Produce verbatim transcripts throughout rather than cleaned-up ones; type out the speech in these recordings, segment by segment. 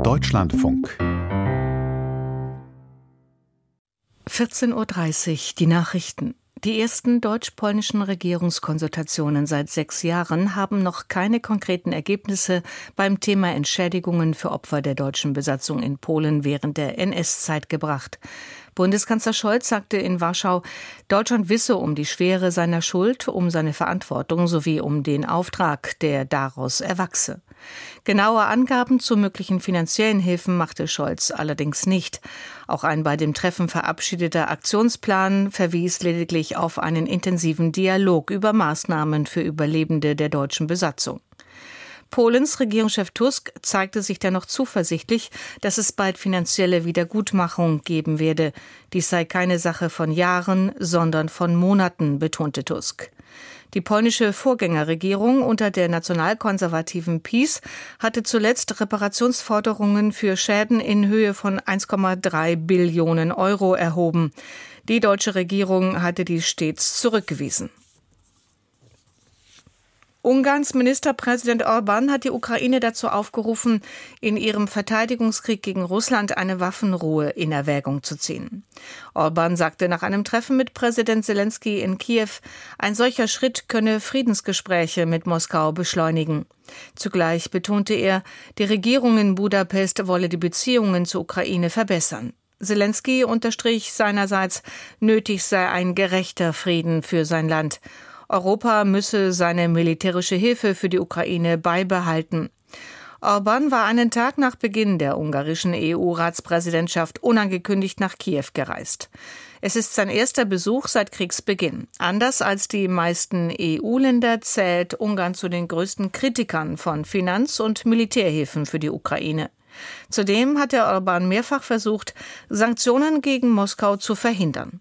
Deutschlandfunk. vierzehn Uhr dreißig, die Nachrichten. Die ersten deutsch-polnischen Regierungskonsultationen seit sechs Jahren haben noch keine konkreten Ergebnisse beim Thema Entschädigungen für Opfer der deutschen Besatzung in Polen während der N S-Zeit gebracht. Bundeskanzler Scholz sagte in Warschau, Deutschland wisse um die Schwere seiner Schuld, um seine Verantwortung sowie um den Auftrag, der daraus erwachse. Genaue Angaben zu möglichen finanziellen Hilfen machte Scholz allerdings nicht. Auch ein bei dem Treffen verabschiedeter Aktionsplan verwies lediglich auf einen intensiven Dialog über Maßnahmen für Überlebende der deutschen Besatzung. Polens Regierungschef Tusk zeigte sich dennoch zuversichtlich, dass es bald finanzielle Wiedergutmachung geben werde. Dies sei keine Sache von Jahren, sondern von Monaten, betonte Tusk. Die polnische Vorgängerregierung unter der nationalkonservativen PiS hatte zuletzt Reparationsforderungen für Schäden in Höhe von eins Komma drei Billionen Euro erhoben. Die deutsche Regierung hatte dies stets zurückgewiesen. Ungarns Ministerpräsident Orbán hat die Ukraine dazu aufgerufen, in ihrem Verteidigungskrieg gegen Russland eine Waffenruhe in Erwägung zu ziehen. Orbán sagte nach einem Treffen mit Präsident Selenskyj in Kiew, ein solcher Schritt könne Friedensgespräche mit Moskau beschleunigen. Zugleich betonte er, die Regierung in Budapest wolle die Beziehungen zur Ukraine verbessern. Selenskyj unterstrich seinerseits, nötig sei ein gerechter Frieden für sein Land. Europa müsse seine militärische Hilfe für die Ukraine beibehalten. Orbán war einen Tag nach Beginn der ungarischen E U-Ratspräsidentschaft unangekündigt nach Kiew gereist. Es ist sein erster Besuch seit Kriegsbeginn. Anders als die meisten E U-Länder zählt Ungarn zu den größten Kritikern von Finanz- und Militärhilfen für die Ukraine. Zudem hat der Orbán mehrfach versucht, Sanktionen gegen Moskau zu verhindern.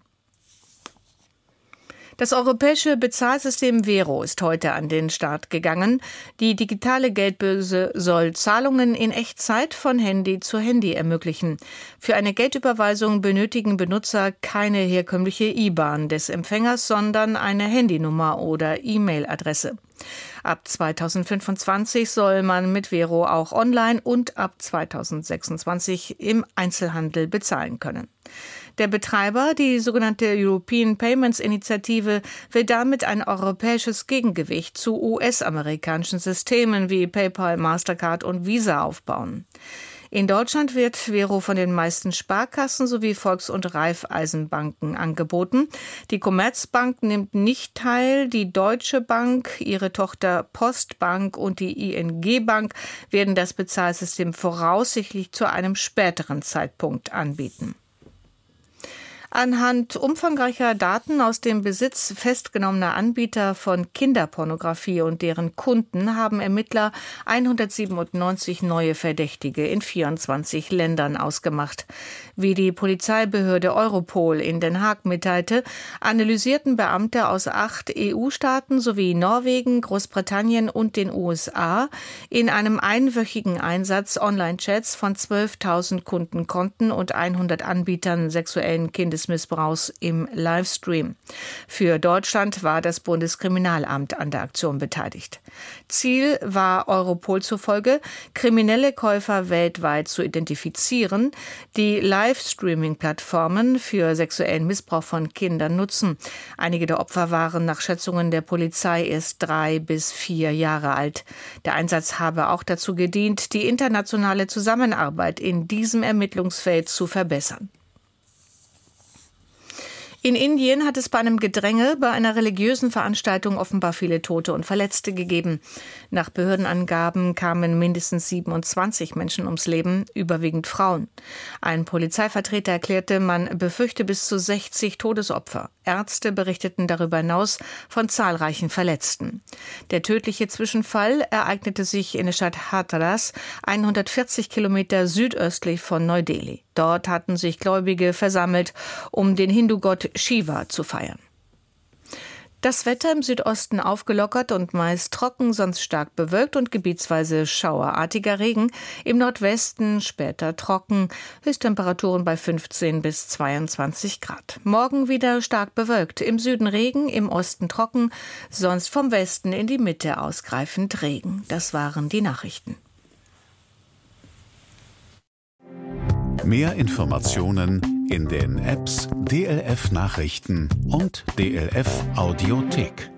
Das europäische Bezahlsystem Vero ist heute an den Start gegangen. Die digitale Geldbörse soll Zahlungen in Echtzeit von Handy zu Handy ermöglichen. Für eine Geldüberweisung benötigen Benutzer keine herkömmliche I B A N des Empfängers, sondern eine Handynummer oder E-Mail-Adresse. Ab zweitausendfünfundzwanzig soll man mit Vero auch online und ab zweitausendsechsundzwanzig im Einzelhandel bezahlen können. Der Betreiber, die sogenannte European Payments Initiative, will damit ein europäisches Gegengewicht zu U S-amerikanischen Systemen wie PayPal, Mastercard und Visa aufbauen. In Deutschland wird Vero von den meisten Sparkassen sowie Volks- und Raiffeisenbanken angeboten. Die Commerzbank nimmt nicht teil. Die Deutsche Bank, ihre Tochter Postbank und die I N G-Bank werden das Bezahlsystem voraussichtlich zu einem späteren Zeitpunkt anbieten. Anhand umfangreicher Daten aus dem Besitz festgenommener Anbieter von Kinderpornografie und deren Kunden haben Ermittler hundertsiebenundneunzig neue Verdächtige in vierundzwanzig Ländern ausgemacht. Wie die Polizeibehörde Europol in Den Haag mitteilte, analysierten Beamte aus acht E U-Staaten sowie Norwegen, Großbritannien und den U S A in einem einwöchigen Einsatz Online-Chats von zwölftausend Kundenkonten und hundert Anbietern sexuellen Kindesmissbrauchs im Livestream. Für Deutschland war das Bundeskriminalamt an der Aktion beteiligt. Ziel war Europol zufolge, kriminelle Käufer weltweit zu identifizieren, die Livestreaming-Plattformen für sexuellen Missbrauch von Kindern nutzen. Einige der Opfer waren nach Schätzungen der Polizei erst drei bis vier Jahre alt. Der Einsatz habe auch dazu gedient, die internationale Zusammenarbeit in diesem Ermittlungsfeld zu verbessern. In Indien hat es bei einem Gedränge bei einer religiösen Veranstaltung offenbar viele Tote und Verletzte gegeben. Nach Behördenangaben kamen mindestens siebenundzwanzig Menschen ums Leben, überwiegend Frauen. Ein Polizeivertreter erklärte, man befürchte bis zu sechzig Todesopfer. Ärzte berichteten darüber hinaus von zahlreichen Verletzten. Der tödliche Zwischenfall ereignete sich in der Stadt Hathras, hundertvierzig Kilometer südöstlich von Neu-Delhi. Dort hatten sich Gläubige versammelt, um den Hindu-Gott Shiva zu feiern. Das Wetter im Südosten aufgelockert und meist trocken, sonst stark bewölkt und gebietsweise schauerartiger Regen. Im Nordwesten später trocken, Höchsttemperaturen bei fünfzehn bis zweiundzwanzig Grad. Morgen wieder stark bewölkt, im Süden Regen, im Osten trocken, sonst vom Westen in die Mitte ausgreifend Regen. Das waren die Nachrichten. Mehr Informationen in den Apps D L F Nachrichten und D L F Audiothek.